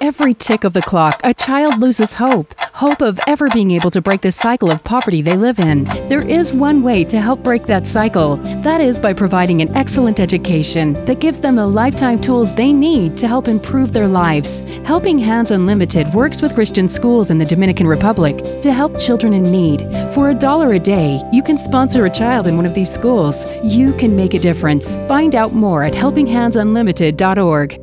every tick of the clock, a child loses hope. Hope of ever being able to break the cycle of poverty they live in. There is one way to help break that cycle. That is by providing an excellent education that gives them the lifetime tools they need to help improve their lives. Helping Hands Unlimited works with Christian schools in the Dominican Republic to help children in need. For $1 a day, you can sponsor a child in one of these schools. You can make a difference. Find out more at helpinghandsunlimited.org.